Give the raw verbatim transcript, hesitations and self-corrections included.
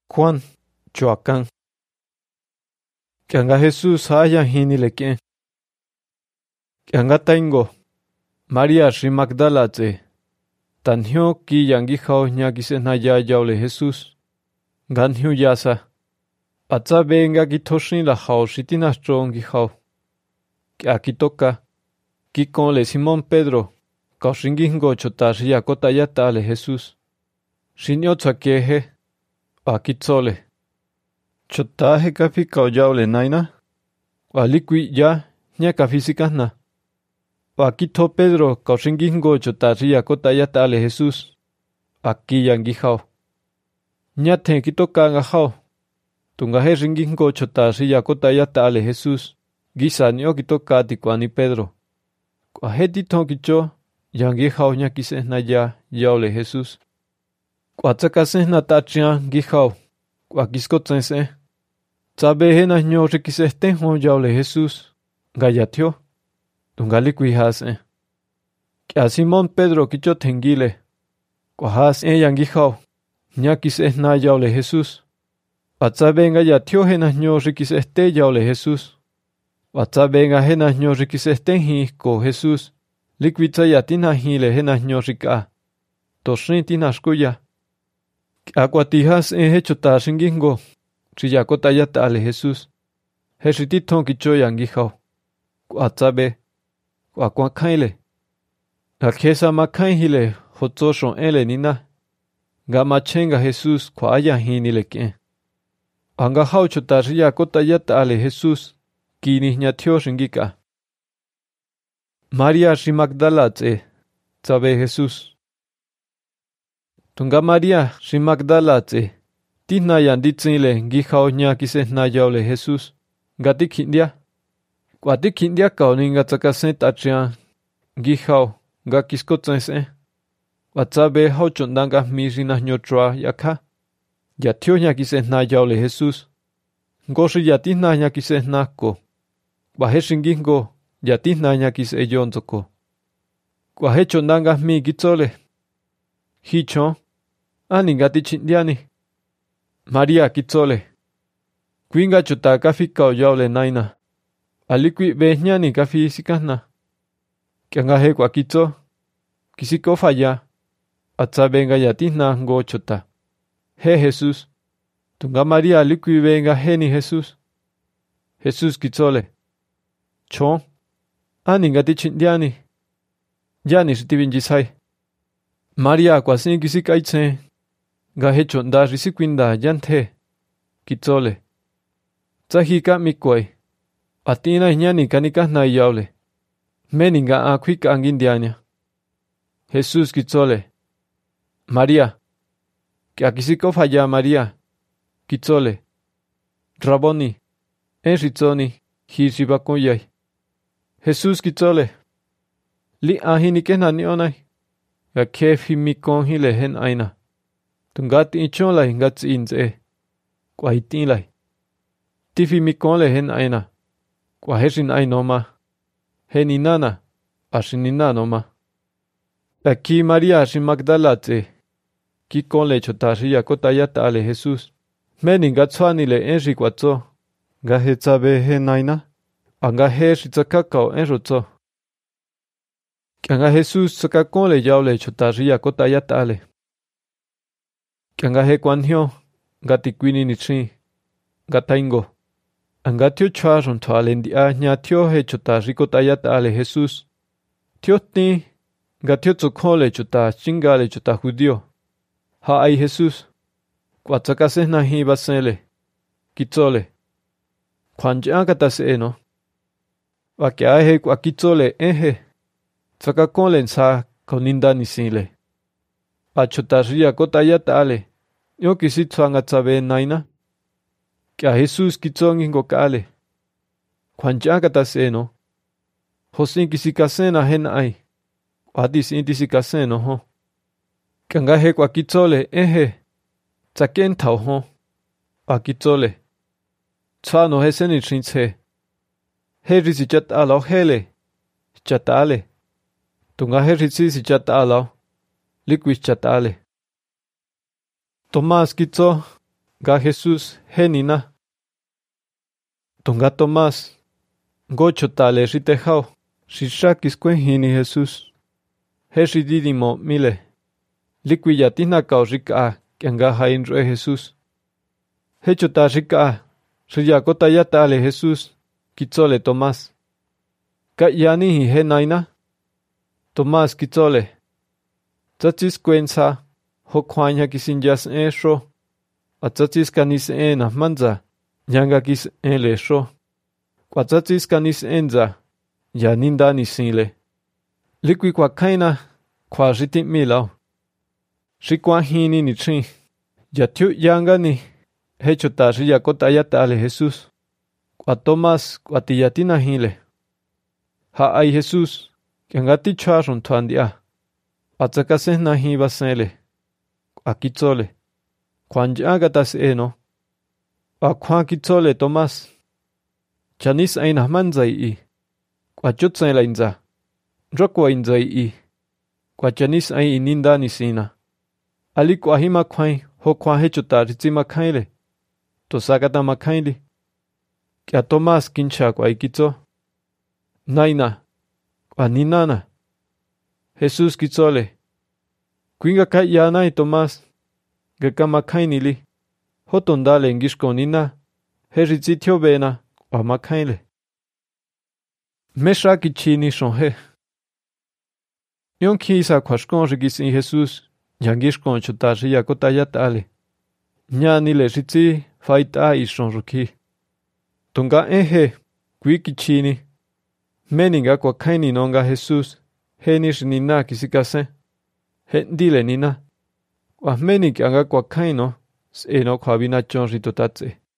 Juan, Choacán. Kianga Jesús haya hini leke. Kianga taingo. María Shri Magdala tse. Tanhyo ki yangi hao nyakise na ya yaule Jesús. Ganhyo yasa. Atza venga ki toshin la hao shitina strongi hao. Kia kitoka. Ki con le Simón Pedro. Kaushingingo chotashi yakota yata le Jesús. Shinyo tsakehe. Akitsole. Chotaje kafi kauyaule naina. Walikui ya nya kafisikasna. Wakito Pedro kaushingingo chotashi yakota yata le Jesús. Aki yangihao. Nya ten kitoka ngahao. Tungahe ringingo chotashi yakota yata le Jesús. Gisa nyo kitoka tikwani Pedro. Kwaheti ton kicho yangihao nya kisesna ya yaule Jesús. Kwatsakase na tachian gihao. Kwakiskotsense. Tsabehe na nyo rikiseste hon yaule Jesús. Gayatio. Tungali kuihase. Kia Simón Pedro kicho tengile. Kwahas e yangihao. Nya kisesna yaule Jesús. Watsabenga yatio he na nyo rikiseste yaule Jesús. Watsabenga he na nyo rikiseste hiko Jesús. Likwitsa yatina hile he na nyo rika. Toshin tina shkuya. Akwatijas e hecho ta shingingo. Chiyakota yata ale Jesús. Heshititon kicho yangihao. Kwatsabe. Kwakwakaile. Akesa makaihile hotsoshon ele nina. Gamachenga Jesús kwaya hinile ke. Anga hao chota chiyakota yata ale Jesús. Kini nyatio shingika. María Shri Magdala tse. Tsabe Jesús. Tunga María Shri Magdala tse. Tina yanditsile ngihao nya kisesna yaule Jesús. Gatik hindia. Kwatik hindia kauninga tsakasen tachian. Ngihao ga kiskotsense. Watsabe hao chondanga mirina nyotroa yaka. Yatio nya kisesna yaule Jesús. Ngoshi yatisna nya kisesna ko. Kwahe shingingo yatisna nya kise yonzoko. Kwahe chondanga mi gitsole. Hicho. Ani gati chindiani. María kitsole. Kuinga chota kafi kao yaule naina. Alikui behnyani kafi sikasna. Kianga he kwa kitso. Kisiko falla. Atsa venga yatisna ngo chota. He Jesús. Tunga María alikui venga he ni Jesús. Jesús kitsole. Chon. Ani gati chindiani. Yani sitivin jisai. María kwasin kisikaitse. Gahe chonda risikwinda yanthe. Kitsole. Tsahika mikwai. Atina nyani kanikas na yaule. Meninga akwika angindiania. Jesús kitsole. María. Kia kisiko falla María. Kitsole. Raboni. Enritzoni. Hirshibakuyai. Jesús kitsole. Li ahinike nani onai. Ga kefi mikon hile hen aina. Tungati ichon lai ngatsi inze. Kwa hitin lai. Tifi mikon le hen aina. Kwa heshin ainoma. Hen inana. Ashin inanoma. Aki María Shri Magdala tse. Ki kon le chotashi yakota yata ale Jesús. Meni ngatsuani le enri kwatso. Ga hetsabe hen aina. Anga heshi tsakakao enrotso. Kianga Jesús tsakakon le yaule chotashi yakota yata ale. Kianga he kwanhyo. Gati kwini nichi. Gataingo. Angatio chuaron to alendia nyatio he chotashi kota yata ale Jesús. Tiotni. Gatio tsokole chota chingale chota judío. Ha ay Jesús. Kwatsakase na hi basele. Kitsole. Kwanjia katase no. Wakia he kwa kitsole ehe. Tsakakon len sa koninda nisile. Achotaria kota yata ale. Yo kisitsuanga tsabe naina. Kia Jesús kitsongi ngokale. Kwanjia katase no. Hosin kisikase na hen ay. Wadis intisikase no ho. Kianga he kwa kitsole ehe. Tsaken tau ho. Akitsole. Tsa no he seni chintse. He risi chat alao hele. Chatale. Tunga he risi si chat alao. Liquid chatale. Tomás kitso. Ga Jesús henina. Tonga Tomás. Gocho tale ritejao. Shishakis hini Jesús. Heshi didimo mile. Liquilla tina kao rika kianga hain re Jesús. Hecho ta rika. Riyakota ya tale Jesús. Kitzole Tomás. Ka yani henaina. Tomás kitzole. Tzatzis kwensa. Hokwanya kisinjas esho. Atzatzis kanis ena manza. Nyanga kis ele sho. Kwatzatzis kanis enza. Ya ninda nisile. Likwi kwa kaina. Kwa riti milao. Shikwa hini ni chin. Ya tiu yanga ni. Hecho ta riyakota ya tale Jesús. Kwa Tomás kwa tiyatina hile. Ha ay Jesús. Kiangati charon tuandia. Atzakase na hi basele. Kwa kitzole. Kwa njaga tas eno. Kwa kwa kitzole Tomás. Chanis aina manzai i. Kwa chutsa la inza. Rokwa inzai i. Kwa chanis ai ininda nisina. Ali kwa hima kwai ho kwa hechuta ritzima kaile. To sakata makaili. Kia Tomás kincha kwa ikitzo. Naina. Kwa ninana. Jesús kitzole. Kuinga kai yanai Tomás. Geka makainili. Hotondale ngishko nina. Herizitio bena. Kwa makaile. Mesha kichini shonhe. Yon kisa kwa shkon rigis in Jesús. Yangishkon chutashi yakota yatale. Nyani le ritzi faita ishon ruki. Tunga ehe. Kui kichini. Meninga kwa kaini nonga Jesús. Henish nina kisikase. Hendile nina. Kwa meninga kwa kaino. Seno kwa bina chon ritotatse.